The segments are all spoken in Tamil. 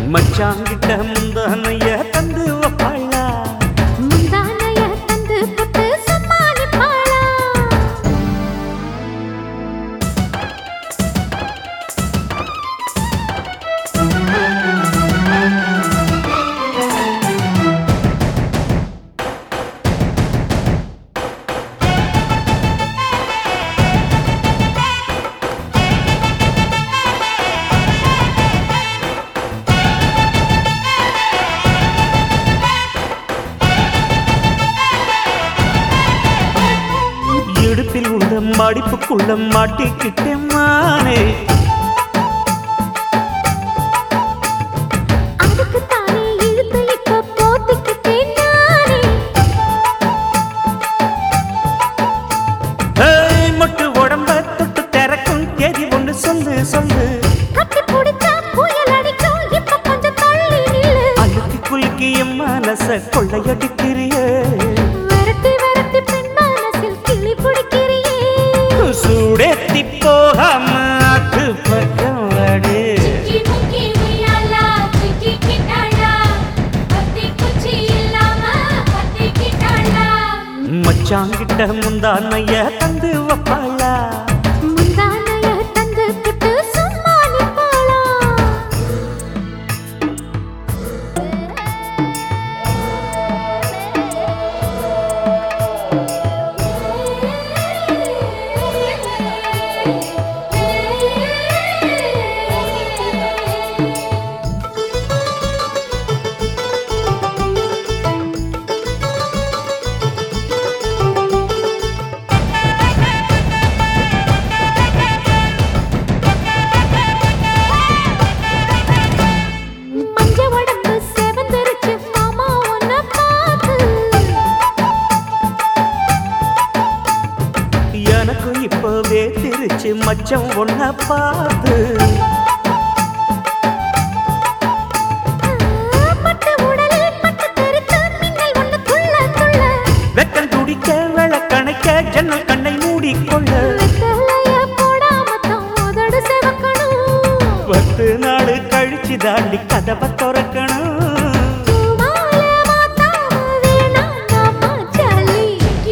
மச்சாங்கிட்ட முந்தானைய தந்து வப்பாளா, முந்தானைய தந்து புட்டு சமாளிப்பாளா. இடுப்பில் உள்ள மடிப்புக்குள்ள மாட்டிக்கிட்டேன் மானே, அதுக்கு தானே இழுத்து இப்ப போத்திக்கிட்டேன் நானே. ஏய், மொட்டு உடம்ப தொட்டு திறக்கும் தேதி ஒன்று சொல்லு சொல்லு, கட்டி பிடிச்சா புயல் அடிக்கும் இப்ப கொஞ்சம் தள்ளி நில்லு. அழுத்தி குலுக்கி என் மனச கொள்ளையடிக்கிறியே, விரட்டி விரட்டி பெண் மனசில் கிளி பிடிக்கிறியே. சூடேத்தி போகாம அது பக்கம் வாடு. மச்சாங்கிட்ட முந்தானைய தந்து வப்பாளா, முந்தானைய தந்து புட்டு சமாளிப்பாளா. மஞ்ச உடம்பு செவந்திருச்சு மாமா உன்னை பார்த்து. எனக்கு இப்பவே திருச்சு மச்சம் ஒன்ன பார்த்து, பட்டு உடலில் பட்டு தெறித்து மின்னல் ஒண்ணு துள்ள துள்ள. வெக்கம் துடிக்க விளக்கணைக்க ஜன்னல் கண்ணை மூடிக்கொள்ள, வெத்தலைய போடாம தான் உதடு சிவக்கணும். 10 நாள் கழிச்சு தாண்டி கதவை திறக்கணும். பூமால மாத்தாம வேணாம் நாம ஜாலி.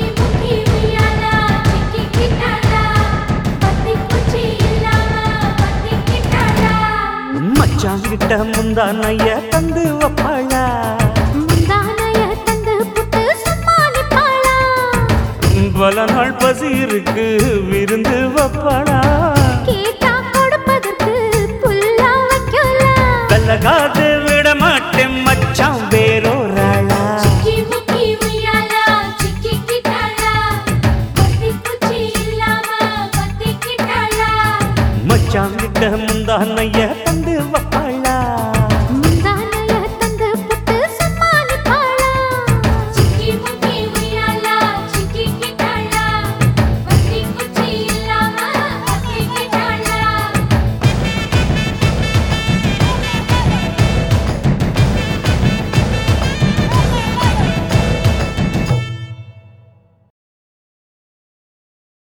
மச்சாங்கிட்ட முந்தானைய தந்து வப்பாளா, முந்தானைய தந்து புட்டு சமாளிப்பாளா. பல நாள் பசி இருக்கு விருந்து வப்பாளா, கேட்டா கொடுப்பதற்கு புல்லா வைக்கலாம். கல்லகாது விட மாட்டேன் மச்சான் வேறோராளா. மச்சாங்கிட்ட முந்தானைய தந்து வப்பாளா.